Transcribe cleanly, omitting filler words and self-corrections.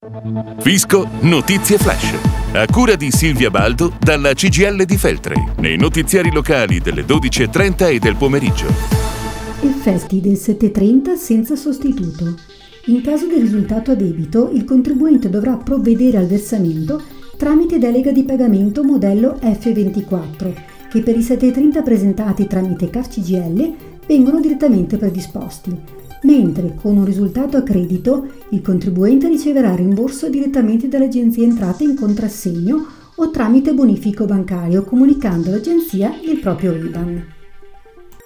Fisco Notizie Flash. A cura di Silvia Baldo dalla CGIL di Feltre. Nei notiziari locali delle 12:30 e del pomeriggio. Effetti del 730 senza sostituto. In caso di risultato a debito, il contribuente dovrà provvedere al versamento tramite delega di pagamento modello F24, che per i 730 presentati tramite CAF CGIL vengono direttamente predisposti, mentre con un risultato a credito il contribuente riceverà rimborso direttamente dall'Agenzia Entrate in contrassegno o tramite bonifico bancario, comunicando all'Agenzia il proprio IBAN.